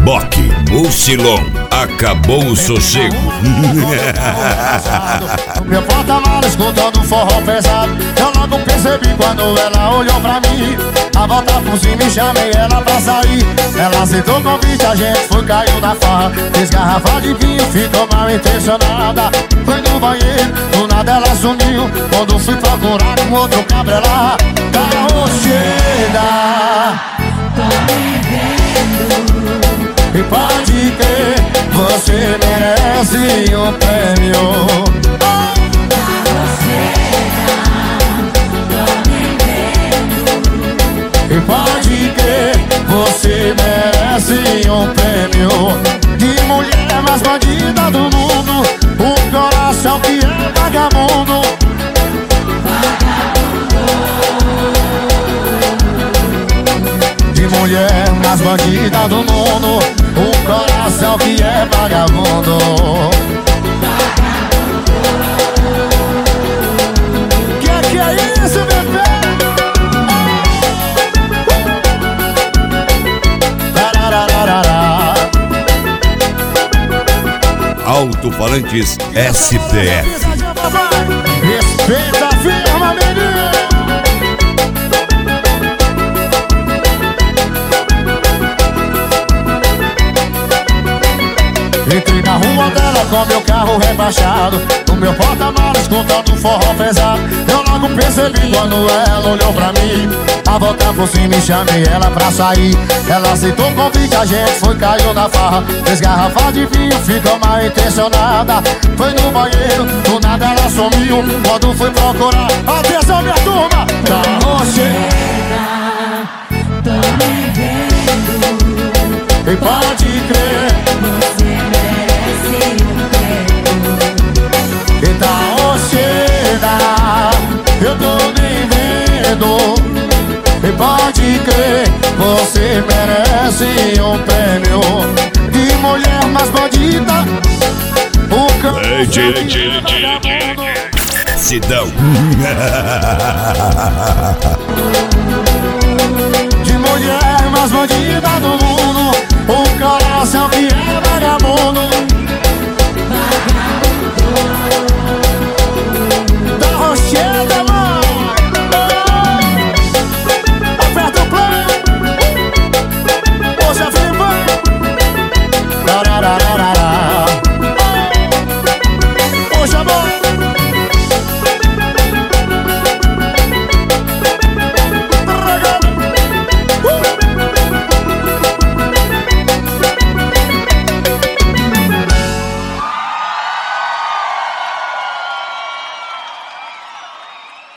Boque, Mucilon, acabou o sossego. Meu porta-malas escutando forró pesado. Eu logo percebi quando ela olhou pra mim. A volta por cima e chamei ela pra sair. Ela aceitou o convite, a gente foi, caiu na farra. Fez garrafa de vinho, ficou mal intencionada. Foi no banheiro, do nada ela sumiu. Quando fui procurar um outro cabra lá, carro chega. E pode crer, você merece um prêmio. E pode crer, você merece um prêmio. De mulher mais bandida do mundo, um coração que é vagabundo. De mulher mais bandida do mundo, um coração que é vagabundo. Que é isso, bebê? Alto-falantes SPF. Respeita a firma, menino. Entrei na rua dela com meu carro rebaixado, no meu porta-malas escutando forró pesado. Eu logo percebi quando ela olhou pra mim. A volta por cima e chamei ela pra sair. Ela aceitou o convite, a gente foi, caiu na farra. Fez garrafa de vinho, ficou mal intencionada. Foi no banheiro, do nada ela sumiu. Quando fui procurar, atenção minha turma, carro chega. Tô me vendo. E pode crer, você merece um prêmio. E tá chega, eu tô me vendo. E pode crer, você merece um prêmio. De mulher mais bandida, o cão. Sidão. De mulher mais bandida